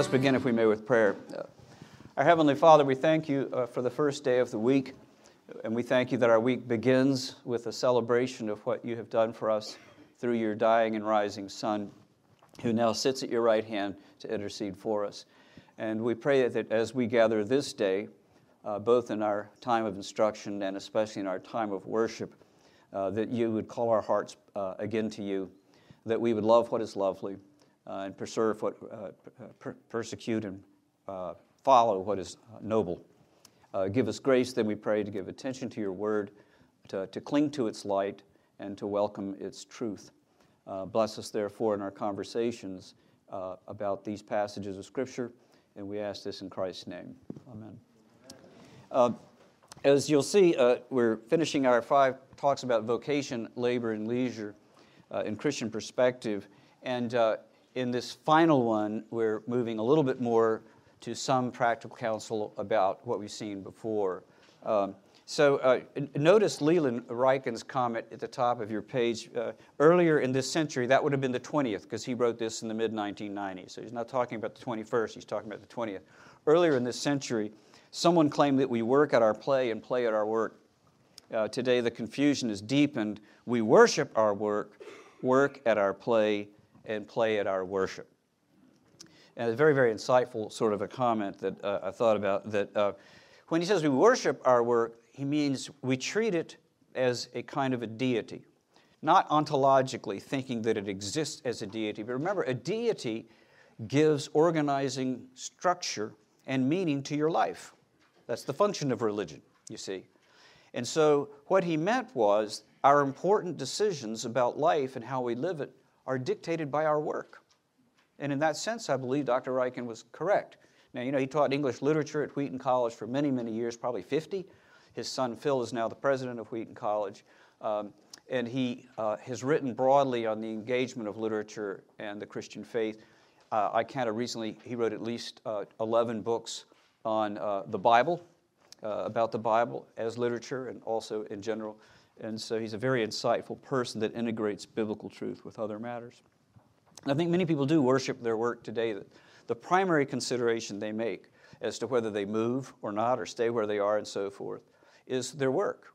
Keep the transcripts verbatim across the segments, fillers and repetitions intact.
Let's begin, if we may, with prayer. Uh, our Heavenly Father, we thank you uh, for the first day of the week, and we thank you that our week begins with a celebration of what you have done for us through your dying and rising Son, who now sits at your right hand to intercede for us. And we pray that as we gather this day, uh, both in our time of instruction and especially in our time of worship, uh, that you would call our hearts uh, again to you, that we would love what is lovely, Uh, and preserve what, uh, per- persecute and uh, follow what is noble. Uh, give us grace, then we pray, to give attention to your word, to, to cling to its light, and to welcome its truth. Uh, bless us, therefore, in our conversations uh, about these passages of Scripture, and we ask this in Christ's name. Amen. Uh, as you'll see, uh, we're finishing our five talks about vocation, labor, and leisure uh, in Christian perspective, and uh, in this final one, we're moving a little bit more to some practical counsel about what we've seen before. Um, so uh, notice Leland Ryken's comment at the top of your page. Uh, earlier in this century, that would have been the twentieth, because he wrote this in the mid nineteen nineties. So he's not talking about the twenty-first, he's talking about the twentieth. Earlier in this century, someone claimed that we work at our play and play at our work. Uh, today, the confusion is deepened. We worship our work, work at our play, and play at our worship. And it's a very, very insightful sort of a comment that uh, I thought about, that uh, when he says we worship our work, he means we treat it as a kind of a deity, not ontologically thinking that it exists as a deity, but remember, a deity gives organizing structure and meaning to your life. That's the function of religion, you see. And so what he meant was our important decisions about life and how we live it are dictated by our work. And in that sense, I believe Doctor Ryken was correct. Now, you know, he taught English literature at Wheaton College for many, many years, probably fifty. His son, Phil, is now the president of Wheaton College. Um, and he uh, has written broadly on the engagement of literature and the Christian faith. Uh, I counted recently, he wrote at least uh, eleven books on uh, the Bible, uh, about the Bible as literature and also in general. And so he's a very insightful person that integrates biblical truth with other matters. I think many people do worship their work today. That the primary consideration they make as to whether they move or not or stay where they are and so forth is their work.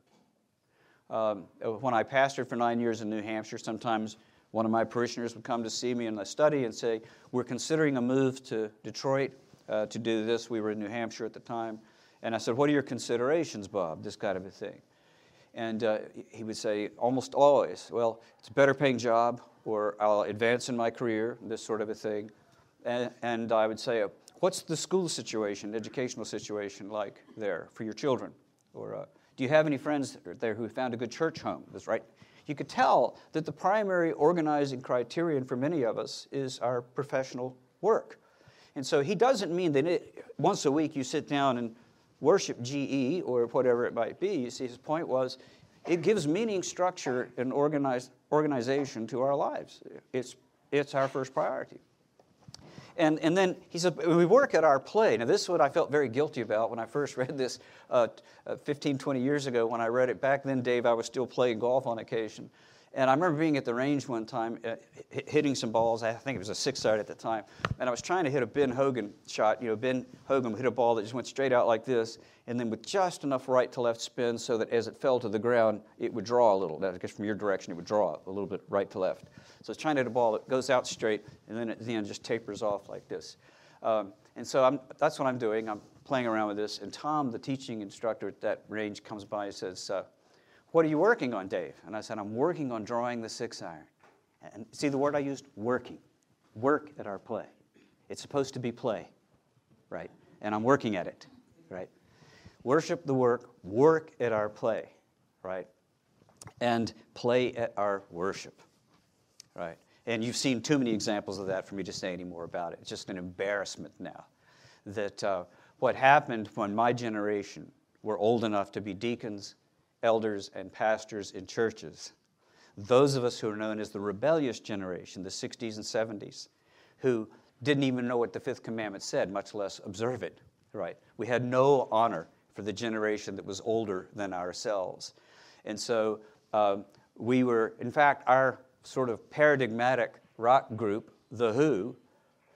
Um, when I pastored for nine years in New Hampshire, sometimes one of my parishioners would come to see me in the study and say, we're considering a move to Detroit uh, to do this. We were in New Hampshire at the time. And I said, what are your considerations, Bob? This kind of a thing. And uh, he would say almost always, well, it's a better paying job, or I'll advance in my career, this sort of a thing. And, and I would say, what's the school situation, educational situation like there for your children? Or uh, do you have any friends there who found a good church home? That's right. You could tell that the primary organizing criterion for many of us is our professional work. And so he doesn't mean that it, once a week you sit down and worship G E or whatever it might be. You see, his point was it gives meaning, structure, and organized organization to our lives. It's, it's our first priority. And, and then he said, we work at our play. Now, this is what I felt very guilty about when I first read this uh, fifteen, twenty years ago. When I read it back then, Dave, I was still playing golf on occasion. And I remember being at the range one time, uh, hitting some balls. I think it was a six-iron at the time. And I was trying to hit a Ben Hogan shot. You know, Ben Hogan would hit a ball that just went straight out like this, and then with just enough right to left spin so that as it fell to the ground, it would draw a little. I guess from your direction, it would draw a little bit right to left. So I was trying to hit a ball that goes out straight, and then at the end just tapers off like this. Um, and so I'm, that's what I'm doing. I'm playing around with this. And Tom, the teaching instructor at that range, comes by and says, uh, what are you working on, Dave? And I said, I'm working on drawing the six iron. And see the word I used? Working. Work at our play. It's supposed to be play, right? And I'm working at it, right? Worship the work, work at our play, right? And play at our worship, right? And you've seen too many examples of that for me to say any more about it. It's just an embarrassment now that uh, what happened when my generation were old enough to be deacons, elders, and pastors in churches, those of us who are known as the rebellious generation, the sixties and seventies, who didn't even know what the fifth commandment said, much less observe it, right? We had no honor for the generation that was older than ourselves. And so uh, we were, in fact, our sort of paradigmatic rock group, The Who,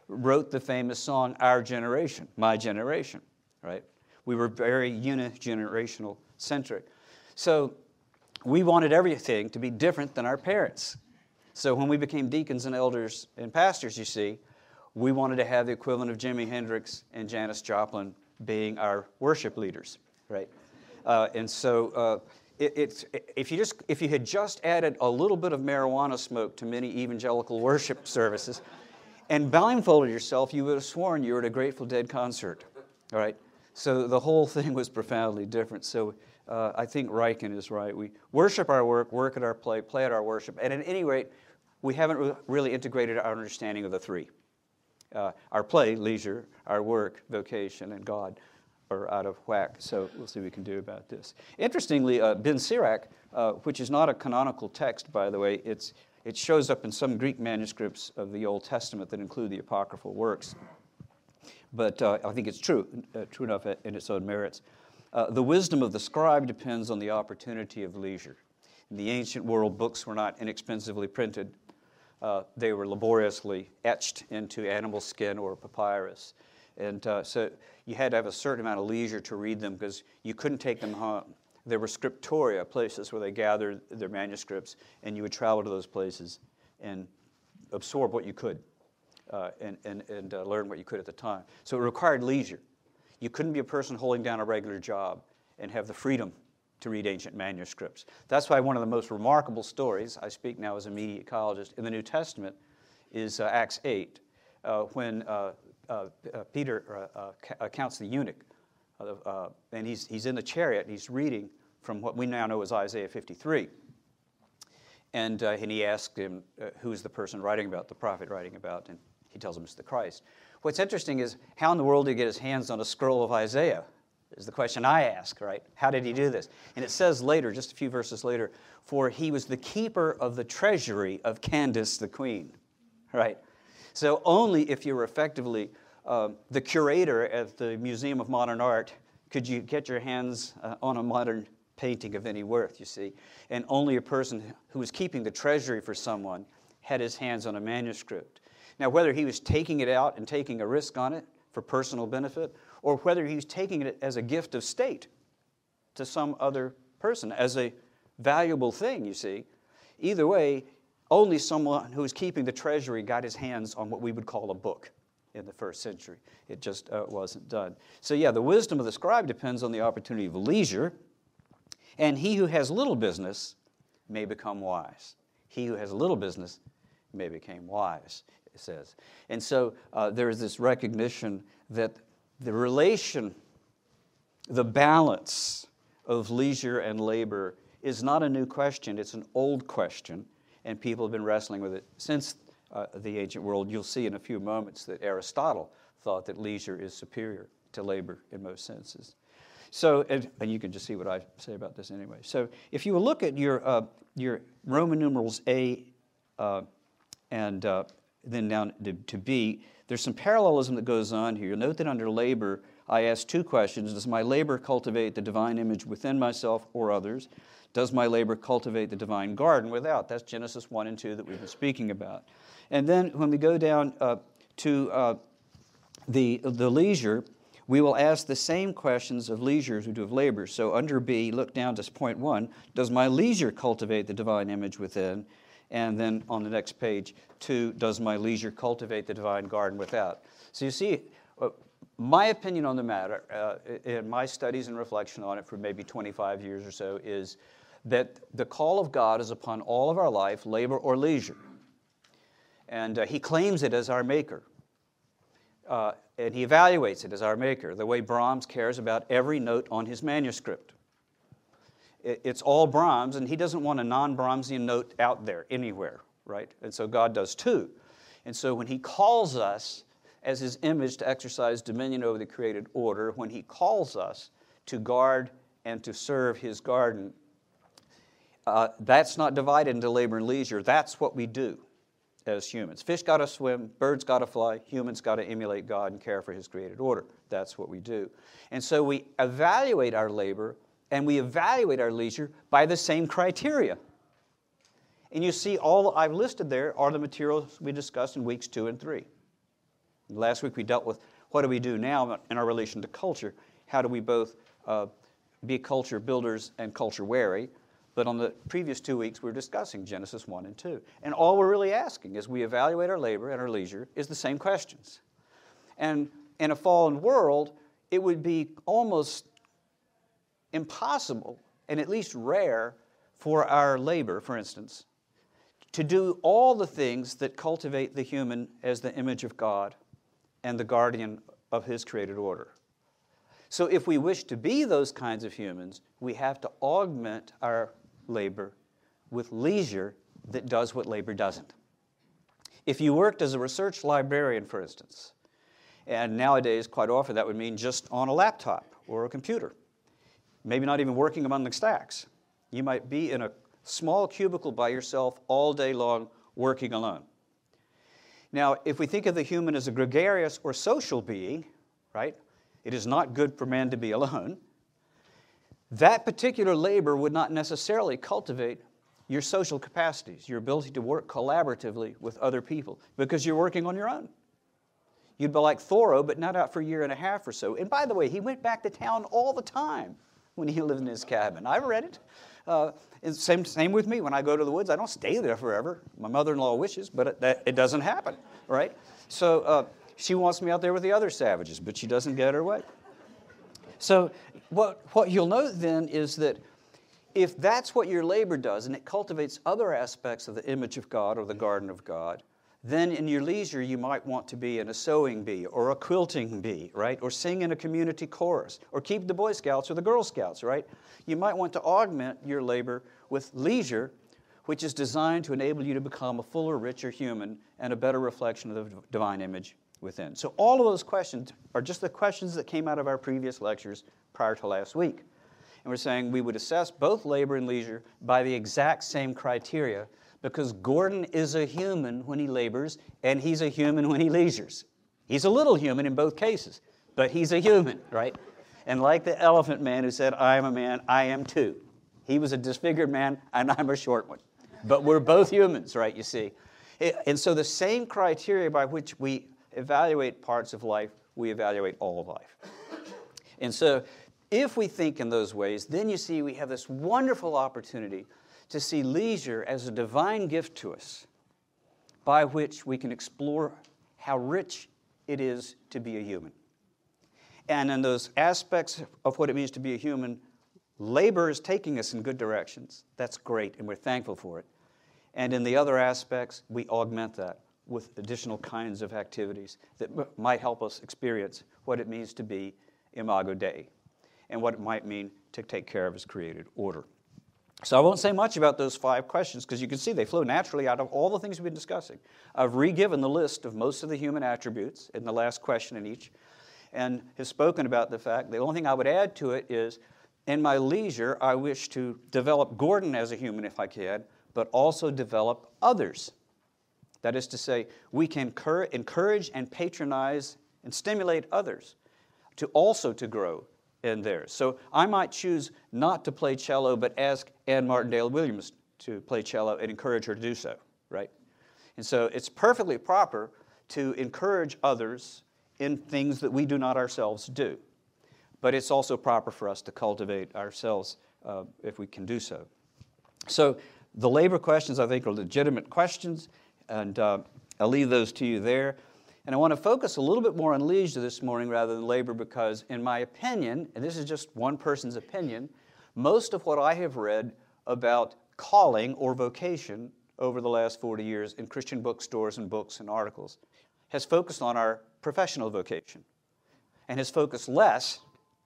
wrote the famous song, Our Generation, My Generation, right? We were very unigenerational centric. So we wanted everything to be different than our parents. So when we became deacons and elders and pastors, you see, we wanted to have the equivalent of Jimi Hendrix and Janis Joplin being our worship leaders, right? Uh, and so uh, it, it's, if you just if you had just added a little bit of marijuana smoke to many evangelical worship services and blindfolded yourself, you would have sworn you were at a Grateful Dead concert, all right? So the whole thing was profoundly different. So uh, I think Ryken is right. We worship our work, work at our play, play at our worship, and at any rate, we haven't re- really integrated our understanding of the three. Uh, our play, leisure, our work, vocation, and God are out of whack. So we'll see what we can do about this. Interestingly, uh, Ben Sirach, uh, which is not a canonical text, by the way, it's, it shows up in some Greek manuscripts of the Old Testament that include the apocryphal works. But uh, I think it's true, uh, true enough in its own merits. Uh, the wisdom of the scribe depends on the opportunity of leisure. In the ancient world, books were not inexpensively printed. Uh, they were laboriously etched into animal skin or papyrus. And uh, so you had to have a certain amount of leisure to read them because you couldn't take them home. There were scriptoria, places where they gathered their manuscripts, and you would travel to those places and absorb what you could uh, and, and, and uh, learn what you could at the time. So it required leisure. You couldn't be a person holding down a regular job and have the freedom to read ancient manuscripts. That's why one of the most remarkable stories, I speak now as a media ecologist, in the New Testament is uh, Acts eight, uh, when uh, uh, uh, Peter uh, uh, accounts the eunuch, uh, uh, and he's, he's in the chariot, and he's reading from what we now know as Isaiah fifty-three. And, uh, and he asked him, uh, who is the person writing about, the prophet writing about, and he tells him it's the Christ. What's interesting is, how in the world did he get his hands on a scroll of Isaiah? Is the question I ask, right? How did he do this? And it says later, just a few verses later, for he was the keeper of the treasury of Candace the queen, right? So only if you were effectively uh, the curator at the Museum of Modern Art could you get your hands uh, on a modern painting of any worth, you see. And only a person who was keeping the treasury for someone had his hands on a manuscript. Now, whether he was taking it out and taking a risk on it for personal benefit, or whether he was taking it as a gift of state to some other person, as a valuable thing, you see. Either way, only someone who was keeping the treasury got his hands on what we would call a book in the first century. It just uh, wasn't done. So yeah, the wisdom of the scribe depends on the opportunity of leisure, and he who has little business may become wise. He who has little business may become wise, it says. And so uh, there is this recognition that the relation, the balance of leisure and labor is not a new question. It's an old question, and people have been wrestling with it since uh, the ancient world. You'll see in a few moments that Aristotle thought that leisure is superior to labor in most senses. So, and, and you can just see what I say about this anyway. So if you will look at your, uh, your Roman numerals A uh, and uh, then down to, to B, there's some parallelism that goes on here. You'll note that under labor, I asked two questions. Does my labor cultivate the divine image within myself or others? Does my labor cultivate the divine garden without? That's Genesis one and two that we've been speaking about. And then when we go down uh, to uh, the, the leisure, we will ask the same questions of leisure as we do of labor. So under B, look down to point one. Does my leisure cultivate the divine image within? And then on the next page, two, does my leisure cultivate the divine garden without? So you see, uh, my opinion on the matter, uh, in my studies and reflection on it for maybe twenty-five years or so, is that the call of God is upon all of our life, labor or leisure. And uh, he claims it as our maker. Uh, and he evaluates it as our maker, the way Brahms cares about every note on his manuscript. It's all Brahms, and he doesn't want a non-Brahmsian note out there anywhere, right? And so God does too. And so when he calls us as his image to exercise dominion over the created order, when he calls us to guard and to serve his garden, uh, that's not divided into labor and leisure. That's what we do as humans. Fish got to swim, birds got to fly, humans got to emulate God and care for his created order. That's what we do. And so we evaluate our labor and we evaluate our leisure by the same criteria. And you see, all I've listed there are the materials we discussed in weeks two and three. Last week we dealt with what do we do now in our relation to culture. How do we both uh, be culture builders and culture wary? But on the previous two weeks, we were discussing Genesis one and two. And all we're really asking as we evaluate our labor and our leisure is the same questions. And in a fallen world, it would be almost impossible, and at least rare, for our labor, for instance, to do all the things that cultivate the human as the image of God and the guardian of His created order. So if we wish to be those kinds of humans, we have to augment our labor with leisure that does what labor doesn't. If you worked as a research librarian, for instance, and nowadays quite often that would mean just on a laptop or a computer, maybe not even working among the stacks. You might be in a small cubicle by yourself all day long working alone. Now, if we think of the human as a gregarious or social being, right, it is not good for man to be alone. That particular labor would not necessarily cultivate your social capacities, your ability to work collaboratively with other people, because you're working on your own. You'd be like Thoreau, but not out for a year and a half or so. And by the way, he went back to town all the time when he lived in his cabin. I've read it. Uh, it's same, same with me. When I go to the woods, I don't stay there forever. My mother-in-law wishes, but it, that, it doesn't happen, right? So uh, she wants me out there with the other savages, but she doesn't get her way. So what, what you'll note then is that if that's what your labor does, and it cultivates other aspects of the image of God or the garden of God, then in your leisure you might want to be in a sewing bee or a quilting bee, right? Or sing in a community chorus, or keep the Boy Scouts or the Girl Scouts, right? You might want to augment your labor with leisure, which is designed to enable you to become a fuller, richer human and a better reflection of the divine image within. So all of those questions are just the questions that came out of our previous lectures prior to last week. And we're saying we would assess both labor and leisure by the exact same criteria, because Gordon is a human when he labors, and he's a human when he leisures. He's a little human in both cases, but he's a human, right? And like the elephant man who said, I am a man, I am too. He was a disfigured man, and I'm a short one. But we're both humans, right, you see? And so the same criteria by which we evaluate parts of life, we evaluate all of life. And so if we think in those ways, then you see we have this wonderful opportunity to see leisure as a divine gift to us by which we can explore how rich it is to be a human. And in those aspects of what it means to be a human, labor is taking us in good directions. That's great, and we're thankful for it. And in the other aspects, we augment that with additional kinds of activities that m- might help us experience what it means to be Imago Dei and what it might mean to take care of His created order. So I won't say much about those five questions, because you can see they flow naturally out of all the things we've been discussing. I've re-given the list of most of the human attributes in the last question in each, and have spoken about the fact the only thing I would add to it is, in my leisure, I wish to develop Gordon as a human if I can, but also develop others. That is to say, we can cur- encourage and patronize and stimulate others to also to grow in theirs. So I might choose not to play cello, but ask Anne Martindale Williams to play cello and encourage her to do so, right? And so it's perfectly proper to encourage others in things that we do not ourselves do. But it's also proper for us to cultivate ourselves uh, if we can do so. So the labor questions, I think, are legitimate questions, and uh, I'll leave those to you there. And I want to focus a little bit more on leisure this morning rather than labor, because in my opinion, and this is just one person's opinion, most of what I have read about calling or vocation over the last forty years in Christian bookstores and books and articles has focused on our professional vocation and has focused less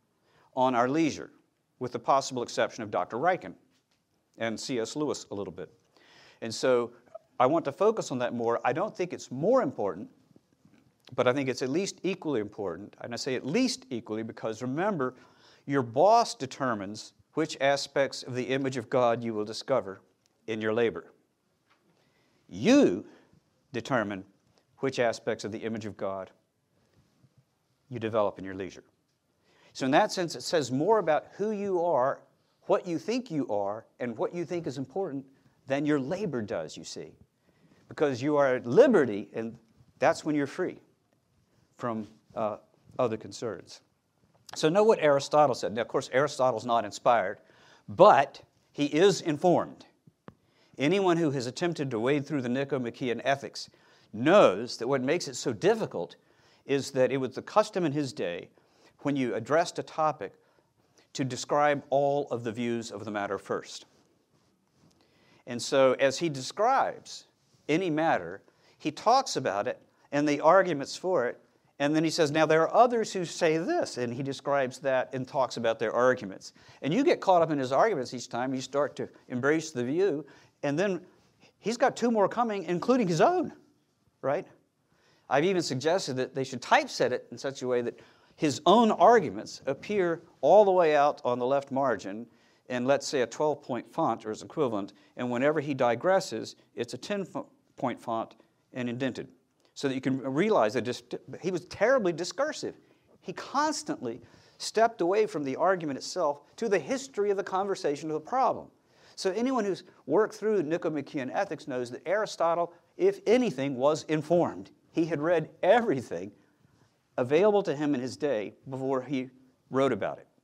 on our leisure, with the possible exception of Doctor Ryken and C S Lewis a little bit. And so I want to focus on that more. I don't think it's more important, but I think it's at least equally important. And I say at least equally because, remember, your boss determines which aspects of the image of God you will discover in your labor. You determine which aspects of the image of God you develop in your leisure. So in that sense, it says more about who you are, what you think you are, and what you think is important than your labor does, you see. Because you are at liberty, and that's when you're free. from uh, other concerns. So know what Aristotle said. Now, of course, Aristotle's not inspired, but he is informed. Anyone who has attempted to wade through the Nicomachean ethics knows that what makes it so difficult is that it was the custom in his day, when you addressed a topic, to describe all of the views of the matter first. And so as he describes any matter, he talks about it and the arguments for it, and then he says, now there are others who say this, and he describes that and talks about their arguments. And you get caught up in his arguments each time, you start to embrace the view, and then he's got two more coming, including his own, right? I've even suggested that they should typeset it in such a way that his own arguments appear all the way out on the left margin in, let's say, a twelve-point font or its equivalent, and whenever he digresses, it's a ten-point font and indented, so that you can realize that just, he was terribly discursive. He constantly stepped away from the argument itself to the history of the conversation of the problem. So anyone who's worked through Nicomachean ethics knows that Aristotle, if anything, was informed. He had read everything available to him in his day before he wrote about it.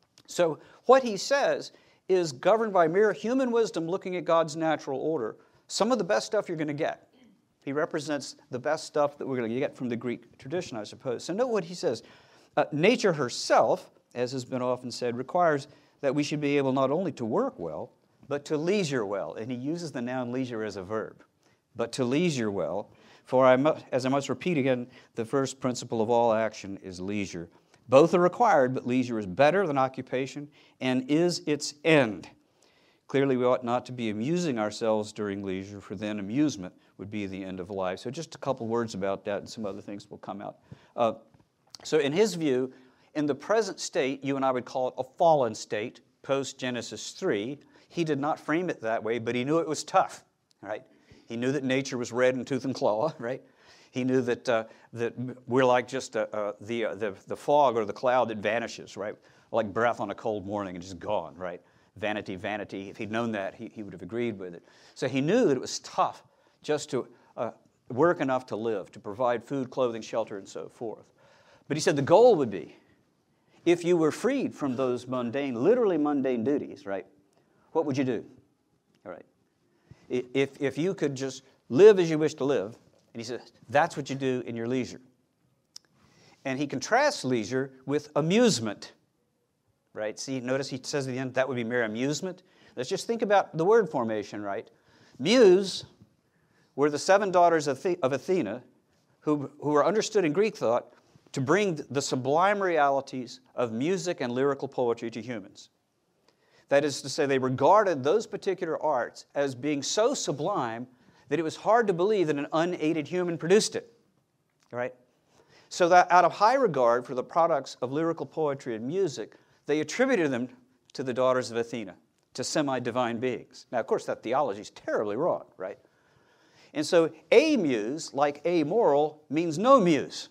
So what he says is governed by mere human wisdom looking at God's natural order. Some of the best stuff you're going to get. He represents the best stuff that we're going to get from the Greek tradition, I suppose. So note what he says. Uh, nature herself, as has been often said, requires that we should be able not only to work well, but to leisure well. And he uses the noun leisure as a verb. But to leisure well. For I must, as I must repeat again, the first principle of all action is leisure. Both are required, but leisure is better than occupation and is its end. Clearly, we ought not to be amusing ourselves during leisure, for then amusement would be the end of life. So just a couple words about that, and some other things will come out. Uh, so in his view, in the present state, you and I would call it a fallen state, post-Genesis three. He did not frame it that way, but he knew it was tough, right? He knew that nature was red in tooth and claw, right? He knew that uh, that we're like just uh, uh, the, uh, the the fog or the cloud that vanishes, right? Like breath on a cold morning and just gone, right? Vanity, vanity. If he'd known that, he, he would have agreed with it. So he knew that it was tough just to uh, work enough to live, to provide food, clothing, shelter, and so forth. But he said the goal would be, if you were freed from those mundane, literally mundane duties, right? What would you do? All right. If, if you could just live as you wish to live, and he says, that's what you do in your leisure. And he contrasts leisure with amusement, right? See, notice he says at the end, that would be mere amusement. Let's just think about the word formation, right? Muse were the seven daughters of Athena who, who were understood in Greek thought to bring the sublime realities of music and lyrical poetry to humans. That is to say, they regarded those particular arts as being so sublime that it was hard to believe that an unaided human produced it, right? So that out of high regard for the products of lyrical poetry and music, they attributed them to the daughters of Athena, to semi-divine beings. Now, of course, that theology is terribly wrong, right? And so a muse, like amoral, means no muse.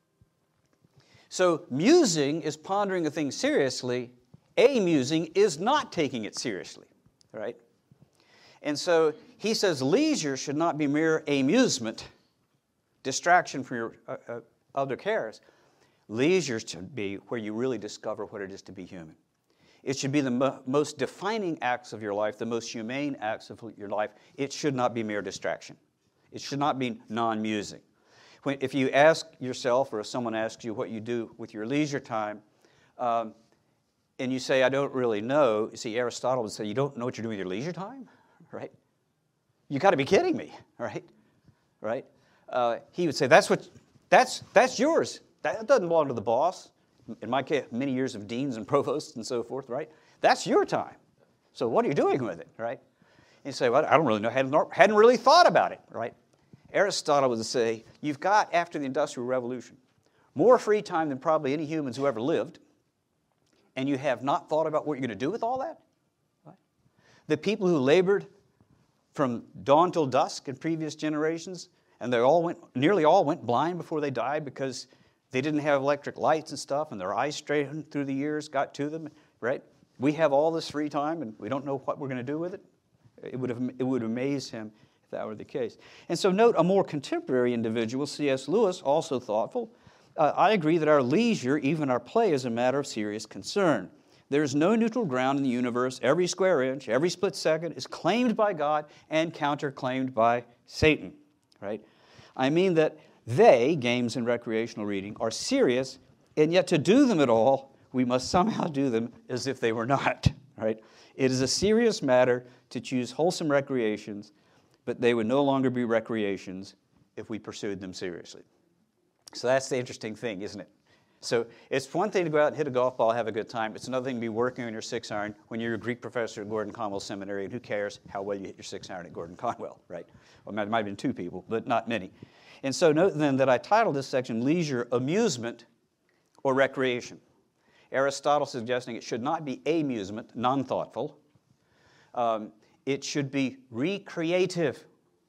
So musing is pondering a thing seriously. Amusing is not taking it seriously, right? And so he says leisure should not be mere amusement, distraction from your uh, uh, other cares. Leisure should be where you really discover what it is to be human. It should be the mo- most defining acts of your life, the most humane acts of your life. It should not be mere distraction. It should not be non-musing. When, if you ask yourself, or if someone asks you what you do with your leisure time, um, and you say, I don't really know, you see, Aristotle would say, you don't know what you're doing with your leisure time? Right? You got to be kidding me, right? Right? Uh, he would say, that's what, that's that's yours. That doesn't belong to the boss. In my case, many years of deans and provosts and so forth, right? That's your time. So what are you doing with it, right? And you say, well, I don't really know. Hadn't, hadn't really thought about it, right? Aristotle would say, you've got, after the Industrial Revolution, more free time than probably any humans who ever lived, and you have not thought about what you're going to do with all that? Right? The people who labored from dawn till dusk in previous generations, and they all went, nearly all went blind before they died because they didn't have electric lights and stuff, and their eyes strained through the years got to them, right? We have all this free time, and we don't know what we're going to do with it. It would have, it would amaze him if that were the case. And so note, a more contemporary individual, C S Lewis, also thoughtful, uh, I agree that our leisure, even our play, is a matter of serious concern. There is no neutral ground in the universe. Every square inch, every split second is claimed by God and counterclaimed by Satan, right? I mean that they, games and recreational reading, are serious, and yet to do them at all, we must somehow do them as if they were not, right? It is a serious matter to choose wholesome recreations, but they would no longer be recreations if we pursued them seriously. So that's the interesting thing, isn't it? So it's one thing to go out and hit a golf ball, have a good time. It's another thing to be working on your six iron when you're a Greek professor at Gordon Conwell Seminary, and who cares how well you hit your six iron at Gordon Conwell, right? Well, there might have been two people, but not many. And so note then that I titled this section Leisure, Amusement, or Recreation. Aristotle suggesting it should not be amusement, non-thoughtful. Um, it should be recreative.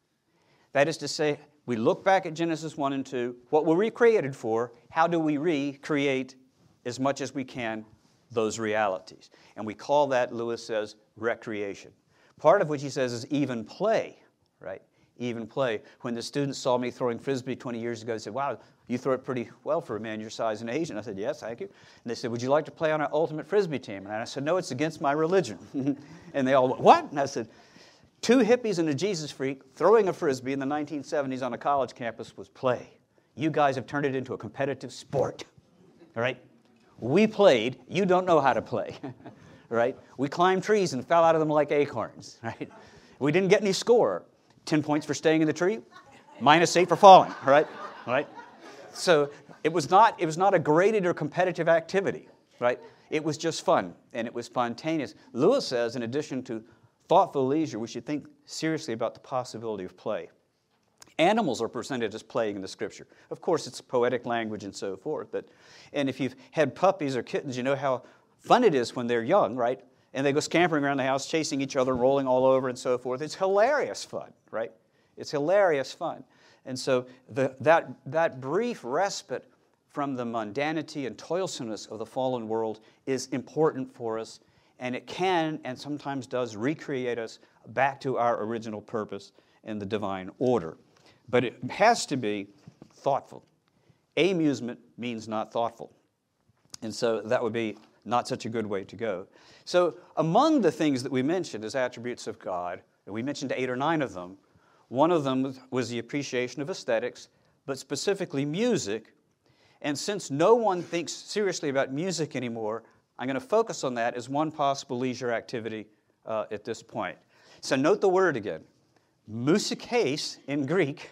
That is to say, we look back at Genesis one and two, what were we created for? How do we recreate as much as we can those realities? And we call that, Lewis says, recreation. Part of which he says is even play, right? Even play. When the students saw me throwing Frisbee twenty years ago, they said, wow, you throw it pretty well for a man your size and age. And I said, yes, thank you. And they said, would you like to play on our ultimate Frisbee team? And I said, no, it's against my religion. And they all went, what? And I said, two hippies and a Jesus freak throwing a Frisbee in the nineteen seventies on a college campus was play. You guys have turned it into a competitive sport, all right? We played. You don't know how to play, right? We climbed trees and fell out of them like acorns, right? We didn't get any score. Ten points for staying in the tree, minus eight for falling, all right? All right? So it was not, it was not a graded or competitive activity, right? It was just fun, and it was spontaneous. Lewis says, in addition to thoughtful leisure, we should think seriously about the possibility of play. Animals are presented as playing in the Scripture. Of course, it's poetic language and so forth, but, and if you've had puppies or kittens, you know how fun it is when they're young, right? And they go scampering around the house, chasing each other, rolling all over and so forth. It's hilarious fun, right? It's hilarious fun. And so the, that, that brief respite from the mundanity and toilsomeness of the fallen world is important for us, and it can and sometimes does recreate us back to our original purpose in the divine order. But it has to be thoughtful. Amusement means not thoughtful. And so that would be not such a good way to go. So among the things that we mentioned as attributes of God, and we mentioned eight or nine of them, one of them was the appreciation of aesthetics, but specifically music. And since no one thinks seriously about music anymore, I'm going to focus on that as one possible leisure activity uh, at this point. So note the word again. Musikais in Greek.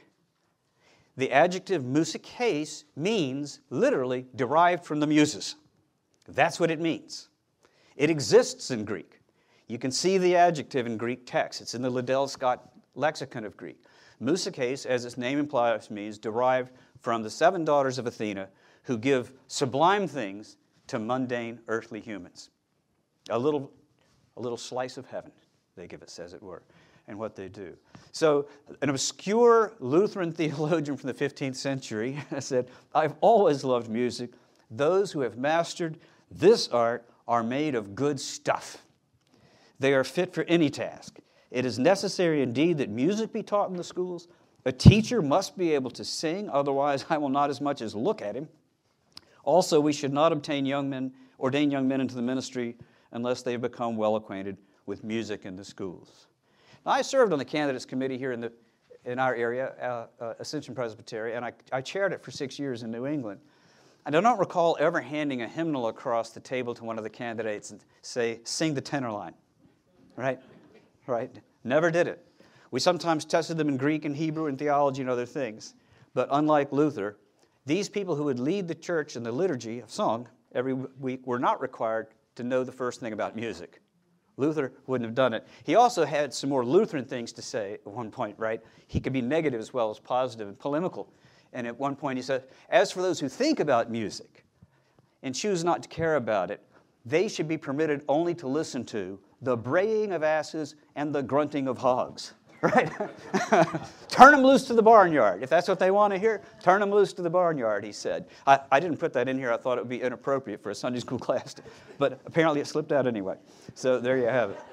The adjective musikais means literally derived from the muses. That's what it means. It exists in Greek. You can see the adjective in Greek text. It's in the Liddell Scott lexicon of Greek. Musikais, as its name implies, means derived from the seven daughters of Athena who give sublime things to mundane earthly humans. A little, a little slice of heaven, they give us, as it were, and what they do. So an obscure Lutheran theologian from the fifteenth century said, I've always loved music. Those who have mastered this art are made of good stuff. They are fit for any task. It is necessary indeed that music be taught in the schools. A teacher must be able to sing, otherwise I will not as much as look at him. Also, we should not obtain young men, ordain young men into the ministry unless they have become well acquainted with music in the schools. Now, I served on the candidates committee here in, the, in our area, uh, uh, Ascension Presbytery, and I, I chaired it for six years in New England. And I don't recall ever handing a hymnal across the table to one of the candidates and say, sing the tenor line, right? Right? Never did it. We sometimes tested them in Greek and Hebrew and theology and other things. But unlike Luther, these people who would lead the church in the liturgy of song every week were not required to know the first thing about music. Luther wouldn't have done it. He also had some more Lutheran things to say at one point, right? He could be negative as well as positive and polemical. And at one point he said, as for those who think about music and choose not to care about it, they should be permitted only to listen to the braying of asses and the grunting of hogs, right? Turn them loose to the barnyard. If that's what they want to hear, turn them loose to the barnyard, he said. I, I didn't put that in here. I thought it would be inappropriate for a Sunday school class, to, but apparently it slipped out anyway. So there you have it.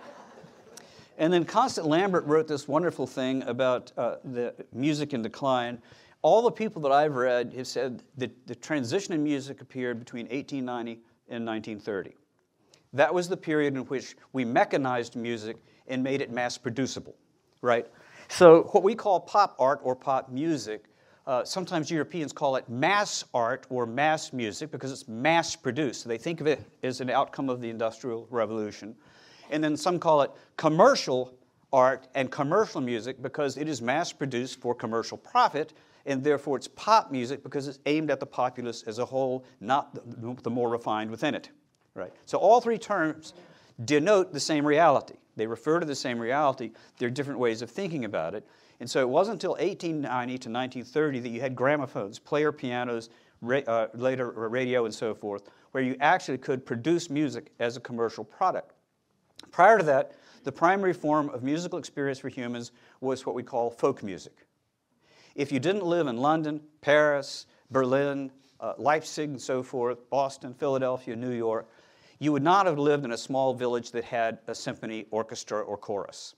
And then Constant Lambert wrote this wonderful thing about uh, the music in decline. all the people that I've read have said that the transition in music appeared between eighteen ninety and nineteen thirty. That was the period in which we mechanized music and made it mass producible, right? So what we call pop art or pop music, uh, sometimes Europeans call it mass art or mass music because it's mass produced. So they think of it as an outcome of the Industrial Revolution. And then some call it commercial art and commercial music because it is mass produced for commercial profit, and therefore it's pop music because it's aimed at the populace as a whole, not the, the more refined within it. Right? So all three terms denote the same reality. They refer to the same reality. There are different ways of thinking about it. And so it wasn't until eighteen ninety to nineteen thirty that you had gramophones, player pianos, ra uh, later radio and so forth, where you actually could produce music as a commercial product. Prior to that, the primary form of musical experience for humans was what we call folk music. If you didn't live in London, Paris, Berlin, uh, Leipzig and so forth, Boston, Philadelphia, New York, you would not have lived in a small village that had a symphony, orchestra, or chorus.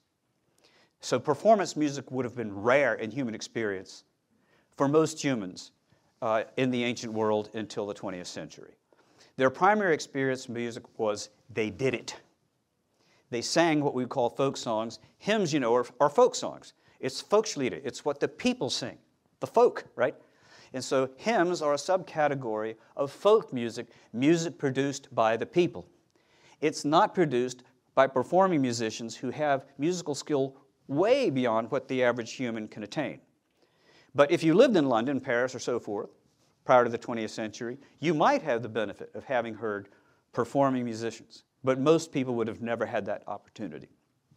So performance music would have been rare in human experience for most humans uh, in the ancient world until the twentieth century. Their primary experience in music was they did it. They sang what we call folk songs. Hymns, you know, are, are folk songs. It's Volkslieder. It's what the people sing, the folk, right? And so hymns are a subcategory of folk music, music produced by the people. It's not produced by performing musicians who have musical skill way beyond what the average human can attain. But if you lived in London, Paris, or so forth, prior to the twentieth century, you might have the benefit of having heard performing musicians. But most people would have never had that opportunity.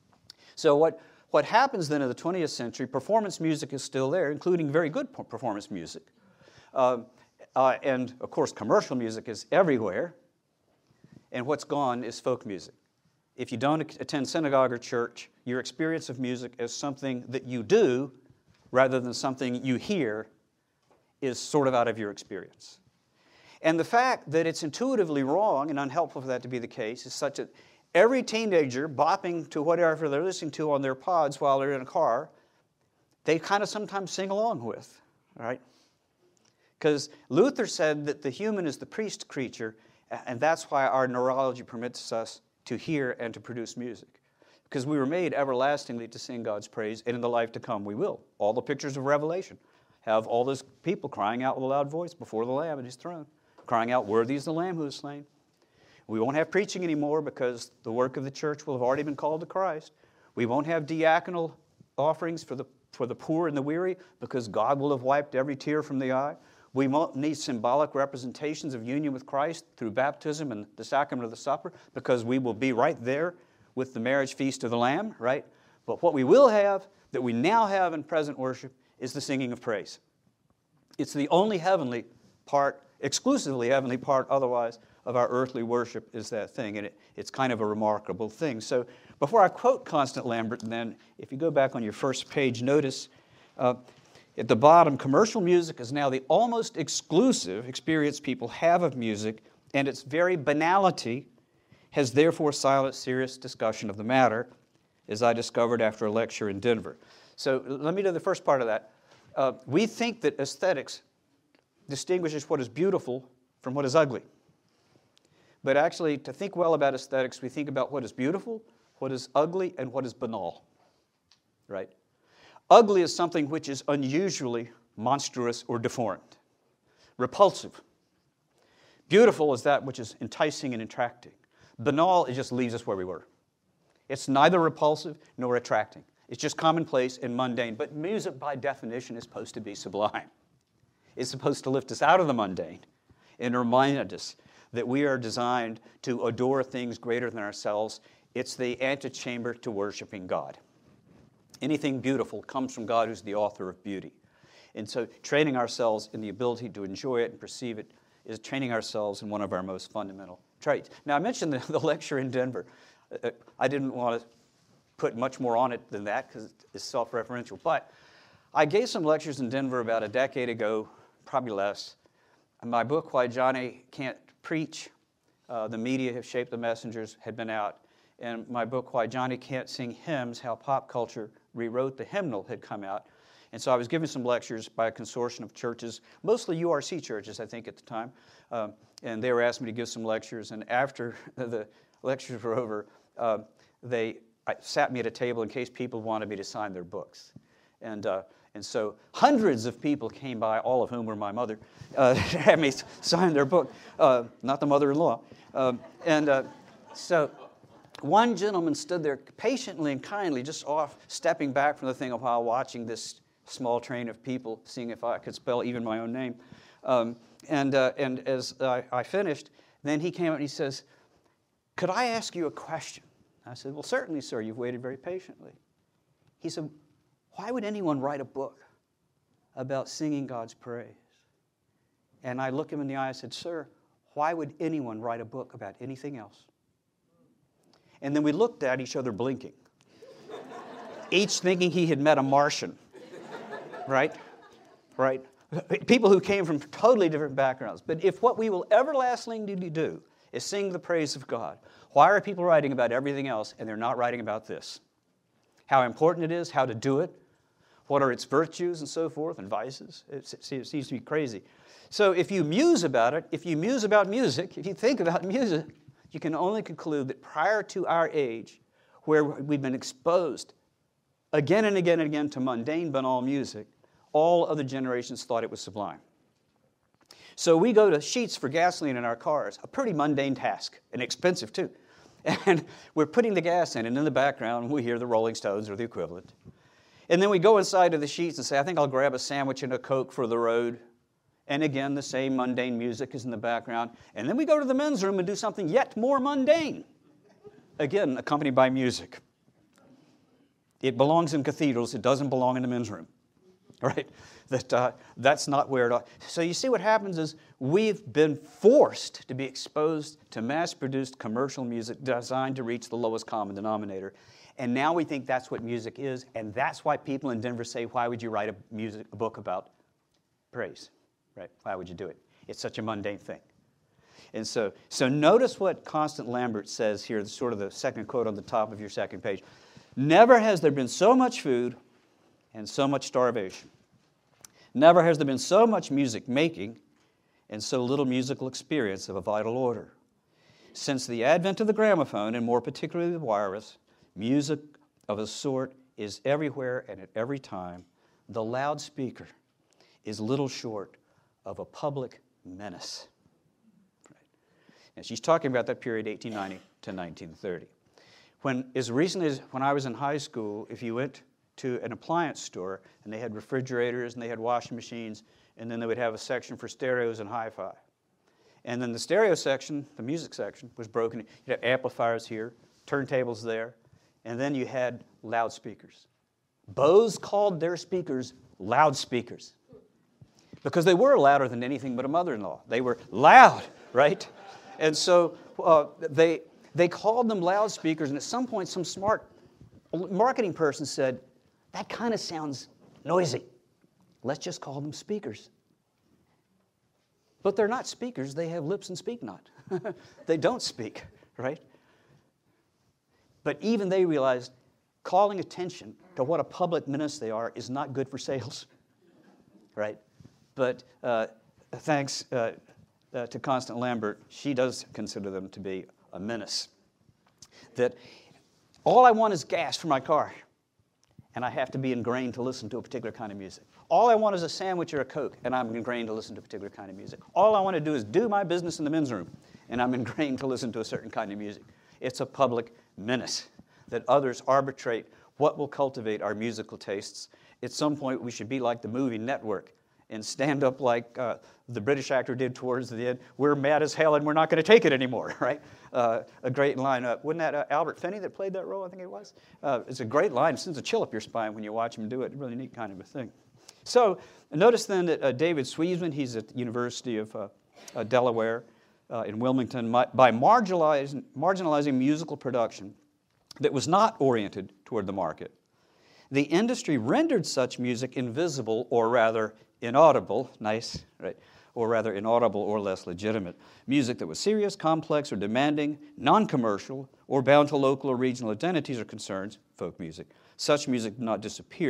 So what, what happens then in the twentieth century, performance music is still there, including very good performance music. Uh, uh, and, of course, commercial music is everywhere. And what's gone is folk music. If you don't attend synagogue or church, your experience of music as something that you do rather than something you hear is sort of out of your experience. And the fact that it's intuitively wrong and unhelpful for that to be the case is such that every teenager bopping to whatever they're listening to on their pods while they're in a car, they kind of sometimes sing along with, right? Because Luther said that the human is the priest creature, and that's why our neurology permits us to hear and to produce music. Because we were made everlastingly to sing God's praise, and in the life to come we will. All the pictures of Revelation have all those people crying out with a loud voice before the Lamb at His throne, crying out, "Worthy is the Lamb who is slain." We won't have preaching anymore because the work of the church will have already been called to Christ. We won't have diaconal offerings for the, for the poor and the weary because God will have wiped every tear from the eye. We won't need symbolic representations of union with Christ through baptism and the sacrament of the supper because we will be right there with the marriage feast of the Lamb, right? But what we will have, that we now have in present worship, is the singing of praise. It's the only heavenly part, exclusively heavenly part otherwise, of our earthly worship is that thing, and it, it's kind of a remarkable thing. So before I quote Constant Lambert, and then if you go back on your first page, notice uh, at the bottom, commercial music is now the almost exclusive experience people have of music, and its very banality has therefore silenced serious discussion of the matter, as I discovered after a lecture in Denver. So let me do the first part of that. Uh, we think that aesthetics distinguishes what is beautiful from what is ugly. But actually, to think well about aesthetics, we think about what is beautiful, what is ugly, and what is banal, right? Ugly is something which is unusually monstrous or deformed, repulsive. Beautiful is that which is enticing and attracting. Banal, it just leaves us where we were. It's neither repulsive nor attracting. It's just commonplace and mundane. But music, by definition, is supposed to be sublime. It's supposed to lift us out of the mundane and remind us that we are designed to adore things greater than ourselves. It's the antechamber to worshiping God. Anything beautiful comes from God, who's the author of beauty. And so training ourselves in the ability to enjoy it and perceive it is training ourselves in one of our most fundamental traits. Now, I mentioned the, the lecture in Denver. Uh, I didn't want to put much more on it than that because it's self-referential. But I gave some lectures in Denver about a decade ago, probably less. And my book, Why Johnny Can't Preach, uh, The Media Have Shaped the Messengers, had been out. And my book, Why Johnny Can't Sing Hymns, How Pop Culture Rewrote the Hymnal, had come out. And so I was giving some lectures by a consortium of churches, mostly U R C churches, I think, at the time. Um, and they were asking me to give some lectures. And after the lectures were over, uh, they I, sat me at a table in case people wanted me to sign their books. And uh, and so hundreds of people came by, all of whom were my mother, uh, to have me sign their book, uh, not the mother-in-law. Um, and uh, so one gentleman stood there patiently and kindly, just off, stepping back from the thing while watching this small train of people, seeing if I could spell even my own name. Um, and, uh, and as I, I finished, then he came up and he says, "Could I ask you a question?" I said, "Well, certainly, sir. You've waited very patiently." He said, "Why would anyone write a book about singing God's praise?" And I looked him in the eye and said, "Sir, why would anyone write a book about anything else?" And then we looked at each other blinking, each thinking he had met a Martian, right? Right? People who came from totally different backgrounds. But if what we will everlastingly do is sing the praise of God, why are people writing about everything else and they're not writing about this? How important it is, how to do it, what are its virtues and so forth, and vices. It seems to be crazy. So if you muse about it, if you muse about music, if you think about music, you can only conclude that prior to our age, where we've been exposed again and again and again to mundane, banal music, all other generations thought it was sublime. So we go to Sheetz for gasoline in our cars, a pretty mundane task, and expensive too. And we're putting the gas in, and in the background we hear the Rolling Stones or the equivalent. And then we go inside to the Sheetz and say, "I think I'll grab a sandwich and a Coke for the road." And again, the same mundane music is in the background. And then we go to the men's room and do something yet more mundane, again, accompanied by music. It belongs in cathedrals. It doesn't belong in the men's room, right? That, uh, that's not where it all... So you see what happens is we've been forced to be exposed to mass-produced commercial music designed to reach the lowest common denominator. And now we think that's what music is, and that's why people in Denver say, "Why would you write a, music, a book about praise?" Right? Why would you do it? It's such a mundane thing. And so, so notice what Constant Lambert says here, sort of the second quote on the top of your second page. "Never has there been so much food and so much starvation. Never has there been so much music making and so little musical experience of a vital order. Since the advent of the gramophone, and more particularly the wireless, music of a sort is everywhere and at every time. The loudspeaker is little short of a public menace." Right. And she's talking about that period, eighteen ninety to nineteen thirty. When, as recently as when I was in high school, if you went to an appliance store and they had refrigerators and they had washing machines, and then they would have a section for stereos and hi-fi. And then the stereo section, the music section, was broken. You'd have amplifiers here, turntables there, and then you had loudspeakers. Bose called their speakers loudspeakers, because they were louder than anything but a mother-in-law. They were loud, right? And so uh, they, they called them loudspeakers, and at some point some smart marketing person said, "That kind of sounds noisy. Let's just call them speakers." But they're not speakers. They have lips and speak not. They don't speak, right? But even they realized calling attention to what a public menace they are is not good for sales, right? But uh, thanks uh, uh, to Constant Lambert, she does consider them to be a menace. That all I want is gas for my car, and I have to be ingrained to listen to a particular kind of music. All I want is a sandwich or a Coke, and I'm ingrained to listen to a particular kind of music. All I want to do is do my business in the men's room, and I'm ingrained to listen to a certain kind of music. It's a public menace that others arbitrate what will cultivate our musical tastes. At some point, we should be like the movie Network and stand up like uh, the British actor did towards the end. "We're mad as hell and we're not going to take it anymore," right? Uh, a great line. Uh, wasn't that uh, Albert Finney that played that role? I think it was. Uh, it's a great line. It sends a chill up your spine when you watch him do it. Really neat kind of a thing. So notice then that uh, David Sweesman, he's at the University of uh, uh, Delaware uh, in Wilmington, by marginalizing, marginalizing musical production that was not oriented toward the market, the industry rendered such music invisible, or rather inaudible, nice, right? Or rather inaudible or less legitimate. Music that was serious, complex, or demanding, non-commercial, or bound to local or regional identities or concerns, folk music. Such music did not disappear,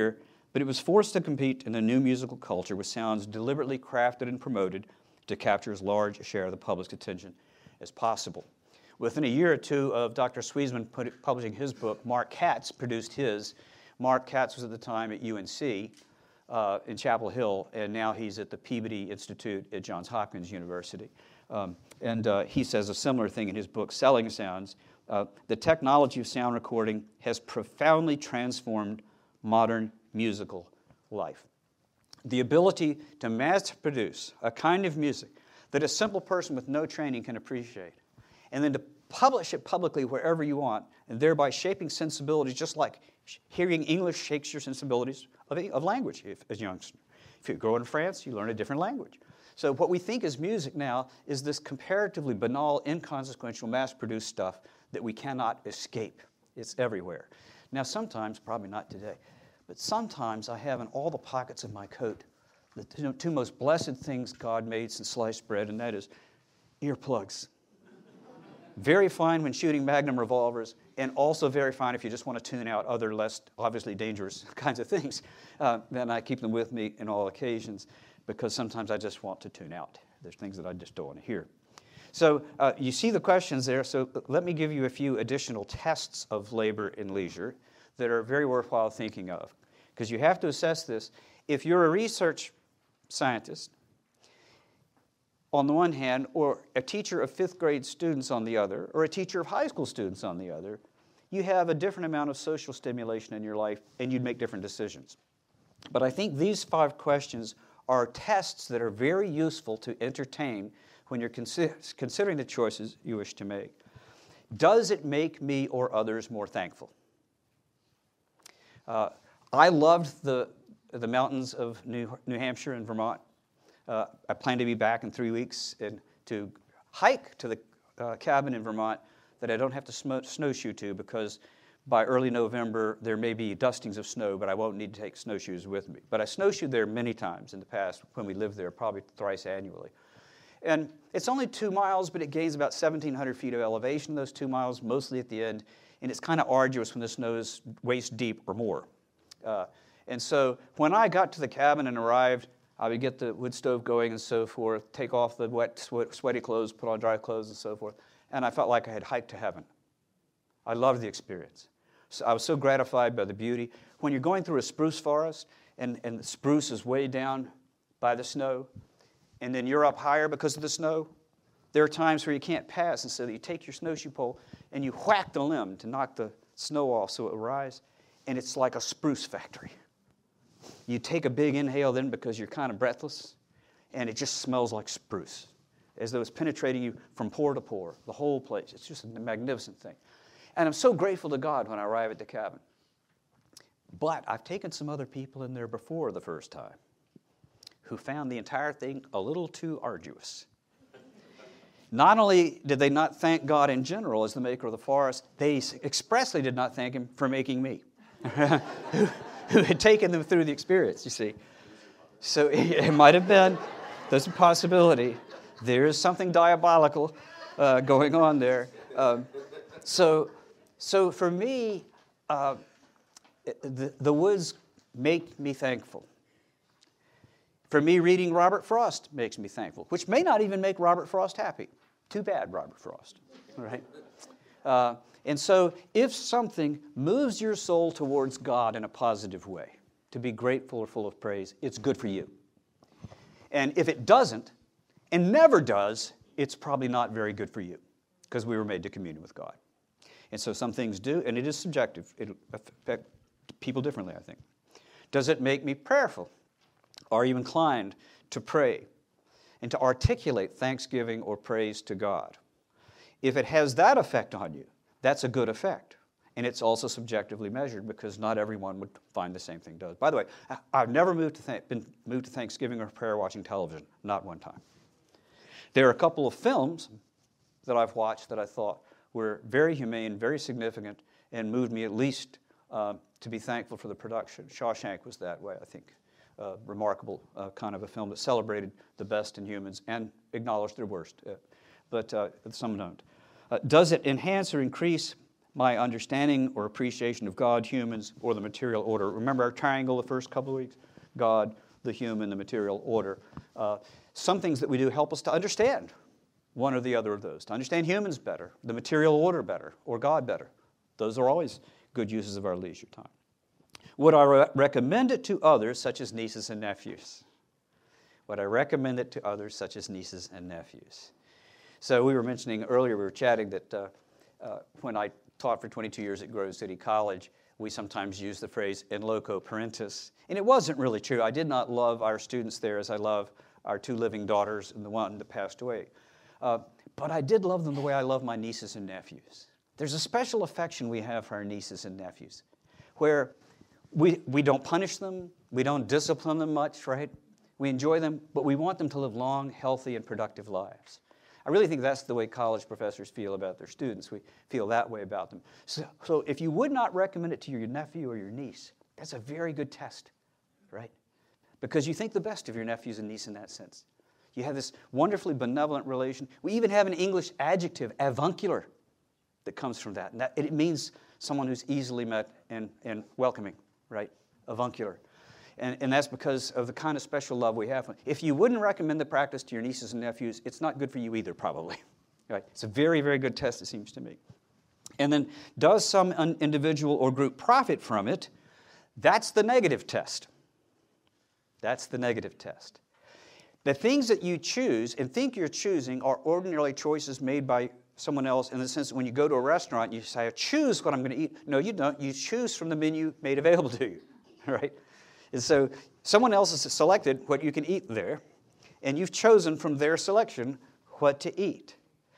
but it was forced to compete in a new musical culture with sounds deliberately crafted and promoted to capture as large a share of the public's attention as possible. Within a year or two of Doctor Sweesman put, publishing his book, Mark Katz produced his. Mark Katz was at the time at U N C uh, in Chapel Hill, and now he's at the Peabody Institute at Johns Hopkins University. Um, and uh, he says a similar thing in his book, Selling Sounds. Uh, the technology of sound recording has profoundly transformed modern musical life. The ability to mass produce a kind of music that a simple person with no training can appreciate, and then to publish it publicly wherever you want, and thereby shaping sensibilities just like hearing English shakes your sensibilities of, of language if, as a youngster. If you grow in France, you learn a different language. So what we think is music now is this comparatively banal, inconsequential, mass-produced stuff that we cannot escape. It's everywhere. Now sometimes, probably not today, but sometimes I have in all the pockets of my coat the two, two most blessed things God made since sliced bread, and that is earplugs. Very fine when shooting Magnum revolvers, and also very fine if you just want to tune out other less obviously dangerous kinds of things. Uh, then I keep them with me in all occasions, because sometimes I just want to tune out. There's things that I just don't want to hear. So uh, you see the questions there, so let me give you a few additional tests of labor and leisure that are very worthwhile thinking of, because you have to assess this. If you're a research scientist, on the one hand, or a teacher of fifth grade students on the other, or a teacher of high school students on the other, you have a different amount of social stimulation in your life, and you'd make different decisions. But I think these five questions are tests that are very useful to entertain when you're consider- considering the choices you wish to make. Does it make me or others more thankful? Uh, I loved the, the mountains of New, New Hampshire and Vermont. Uh, I plan to be back in three weeks and to hike to the uh, cabin in Vermont that I don't have to sm- snowshoe to, because by early November there may be dustings of snow, but I won't need to take snowshoes with me. But I snowshoed there many times in the past when we lived there, probably thrice annually. And it's only two miles, but it gains about seventeen hundred feet of elevation those two miles, mostly at the end. And it's kind of arduous when the snow is waist deep or more. Uh, and so when I got to the cabin and arrived, I would get the wood stove going and so forth, take off the wet, sweaty clothes, put on dry clothes and so forth, and I felt like I had hiked to heaven. I loved the experience. So I was so gratified by the beauty. When you're going through a spruce forest, and, and the spruce is way down by the snow, and then you're up higher because of the snow, there are times where you can't pass, and so you take your snowshoe pole and you whack the limb to knock the snow off so it will rise, and it's like a spruce factory. You take a big inhale then because you're kind of breathless, and it just smells like spruce, as though it's penetrating you from pore to pore, the whole place. It's just a magnificent thing. And I'm so grateful to God when I arrive at the cabin. But I've taken some other people in there before the first time who found the entire thing a little too arduous. Not only did they not thank God in general as the maker of the forest, they expressly did not thank Him for making me. Who had taken them through the experience, you see. So it, it might have been, there's a possibility. There is something diabolical uh, going on there. Um, so, so for me, uh, the, the woods make me thankful. For me, reading Robert Frost makes me thankful, which may not even make Robert Frost happy. Too bad, Robert Frost, all right? Uh, And so if something moves your soul towards God in a positive way, to be grateful or full of praise, it's good for you. And if it doesn't, and never does, it's probably not very good for you, because we were made to commune with God. And so some things do, and it is subjective. It'll affect people differently, I think. Does it make me prayerful? Are you inclined to pray and to articulate thanksgiving or praise to God? If it has that effect on you, that's a good effect. And it's also subjectively measured, because not everyone would find the same thing does. By the way, I've never moved to th- been moved to Thanksgiving or prayer watching television, not one time. There are a couple of films that I've watched that I thought were very humane, very significant, and moved me at least uh, to be thankful for the production. Shawshank was that way, I think. Uh, remarkable uh, kind of a film that celebrated the best in humans and acknowledged their worst. Uh, but uh, some don't. Uh, does it enhance or increase my understanding or appreciation of God, humans, or the material order. Remember our triangle the first couple of weeks? God, the human, the material order. Uh, some things that we do help us to understand one or the other of those, to understand humans better, the material order better, or God better. Those are always good uses of our leisure time. Would I re- recommend it to others, such as nieces and nephews? Would I recommend it to others, such as nieces and nephews? So we were mentioning earlier, we were chatting that uh, uh, when I taught for twenty-two years at Grove City College, we sometimes use the phrase in loco parentis. And it wasn't really true. I did not love our students there as I love our two living daughters and the one that passed away. Uh, but I did love them the way I love my nieces and nephews. There's a special affection we have for our nieces and nephews, where we, we don't punish them, we don't discipline them much, right? We enjoy them, but we want them to live long, healthy, and productive lives. I really think that's the way college professors feel about their students. We feel that way about them. So, so if you would not recommend it to your nephew or your niece, that's a very good test, right? Because you think the best of your nephews and niece in that sense. You have this wonderfully benevolent relation. We even have an English adjective, avuncular, that comes from that. And that, it means someone who's easily met and, and welcoming, right? Avuncular. And, and that's because of the kind of special love we have. If you wouldn't recommend the practice to your nieces and nephews, it's not good for you either, probably. Right? It's a very, very good test, it seems to me. And then, does some individual or group profit from it? That's the negative test. That's the negative test. The things that you choose and think you're choosing are ordinarily choices made by someone else, in the sense that when you go to a restaurant, you say, I choose what I'm going to eat. No, you don't. You choose from the menu made available to you, right? And so someone else has selected what you can eat there, and you've chosen from their selection what to eat.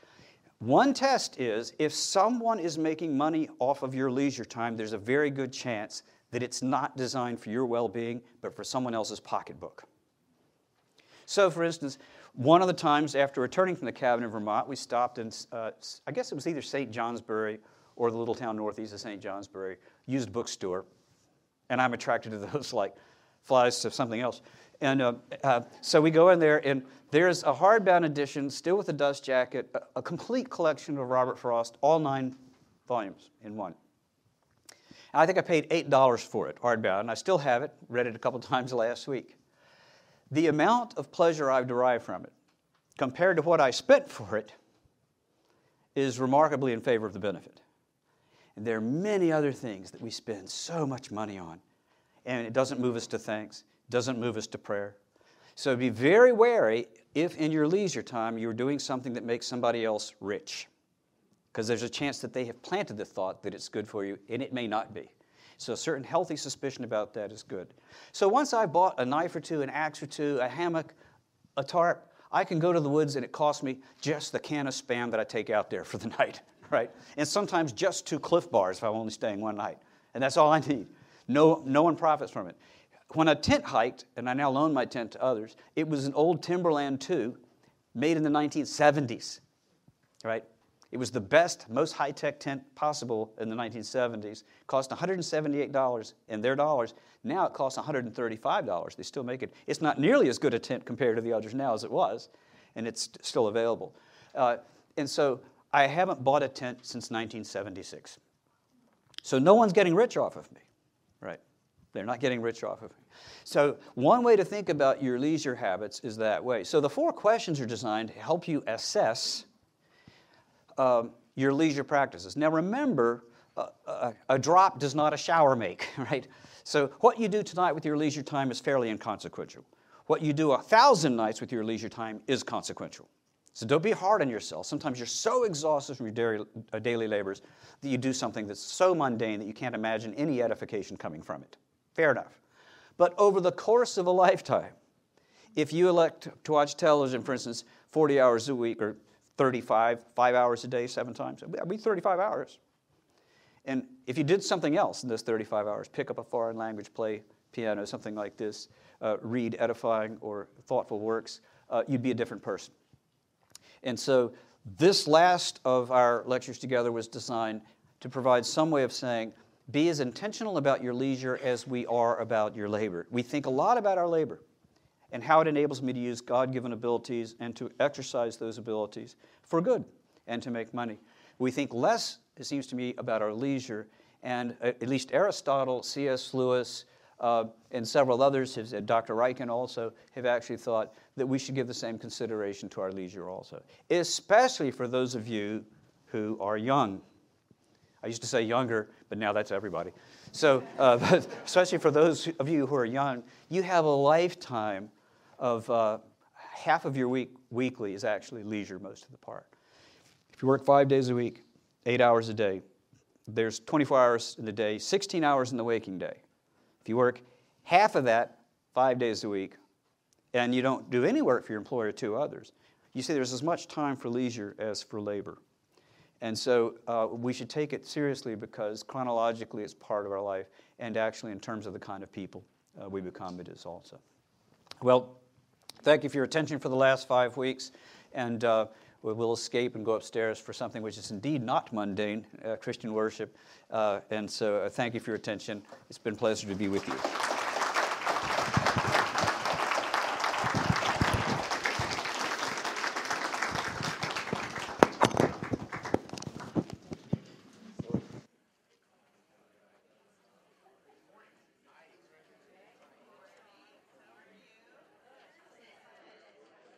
One test is, if someone is making money off of your leisure time, there's a very good chance that it's not designed for your well-being, but for someone else's pocketbook. So, for instance, one of the times after returning from the cabin in Vermont, we stopped in, uh, I guess it was either Saint Johnsbury or the little town northeast of Saint Johnsbury, used bookstore. And I'm attracted to those like flies to something else. And uh, uh, so we go in there, and there's a hardbound edition, still with a dust jacket, a, a complete collection of Robert Frost, all nine volumes in one. And I think I paid eight dollars for it, hardbound, and I still have it, read it a couple times last week. The amount of pleasure I've derived from it, compared to what I spent for it, is remarkably in favor of the benefit. And there are many other things that we spend so much money on, and it doesn't move us to thanks, doesn't move us to prayer. So be very wary if in your leisure time you're doing something that makes somebody else rich, because there's a chance that they have planted the thought that it's good for you, and it may not be. So a certain healthy suspicion about that is good. So once I've bought a knife or two, an axe or two, a hammock, a tarp, I can go to the woods and it costs me just the can of Spam that I take out there for the night, right? And sometimes just two Cliff Bars if I'm only staying one night. And that's all I need. No, no one profits from it. When I tent hiked, and I now loan my tent to others, it was an old Timberland two made in the nineteen seventies, right? It was the best, most high-tech tent possible in the nineteen seventies. It cost one hundred seventy-eight dollars in their dollars. Now it costs one hundred thirty-five dollars. They still make it. It's not nearly as good a tent compared to the others now as it was, and it's still available. Uh, and so I haven't bought a tent since nineteen seventy-six. So no one's getting rich off of me, right? They're not getting rich off of me. So one way to think about your leisure habits is that way. So the four questions are designed to help you assess Um, your leisure practices. Now remember, uh, a, a drop does not a shower make, right? So what you do tonight with your leisure time is fairly inconsequential. What you do a thousand nights with your leisure time is consequential. So don't be hard on yourself. Sometimes you're so exhausted from your daily, uh, daily labors that you do something that's so mundane that you can't imagine any edification coming from it. Fair enough. But over the course of a lifetime, if you elect to watch television, for instance, forty hours a week, or thirty-five, five hours a day, seven times. That'd be thirty-five hours. And if you did something else in those thirty-five hours, pick up a foreign language, play piano, something like this, uh, read edifying or thoughtful works, uh, you'd be a different person. And so this last of our lectures together was designed to provide some way of saying, be as intentional about your leisure as we are about your labor. We think a lot about our labor and how it enables me to use God-given abilities and to exercise those abilities for good and to make money. We think less, it seems to me, about our leisure, and at least Aristotle, C S Lewis, uh, and several others, have, Doctor Ryken also, have actually thought that we should give the same consideration to our leisure also, especially for those of you who are young. I used to say younger, but now that's everybody. So, uh, but especially for those of you who are young, you have a lifetime of uh, half of your week weekly is actually leisure most of the part. If you work five days a week, eight hours a day, there's twenty-four hours in the day, sixteen hours in the waking day. If you work half of that five days a week, and you don't do any work for your employer or two others, you see there's as much time for leisure as for labor. And so uh, we should take it seriously because chronologically it's part of our life, and actually in terms of the kind of people uh, we become, it is also. Well, thank you for your attention for the last five weeks, and uh, we will escape and go upstairs for something which is indeed not mundane, uh, Christian worship. Uh, and so uh, thank you for your attention. It's been a pleasure to be with you.